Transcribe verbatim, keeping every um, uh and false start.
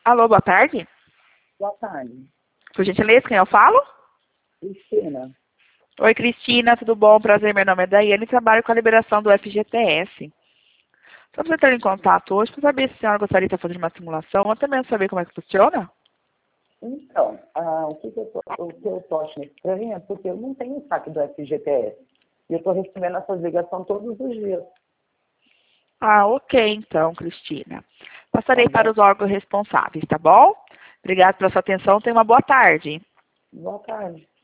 Alô, boa tarde. Boa tarde. Por gentileza, quem eu falo? Cristina. Oi, Cristina, tudo bom? Prazer, meu nome é Daiane e trabalho com a liberação do F G T S. Estamos entrando em contato hoje para saber se a senhora gostaria de estar fazendo uma simulação ou até mesmo saber como é que funciona. Então, ah, o, que que eu tô, o que eu tô achando estranho é porque eu não tenho o saque do F G T S. E eu estou recebendo essas ligações todos os dias. Ah, ok, então, Cristina. Passarei Tá para bom? os órgãos responsáveis, tá bom? Obrigada pela sua atenção. Tenha uma boa tarde. Boa tarde.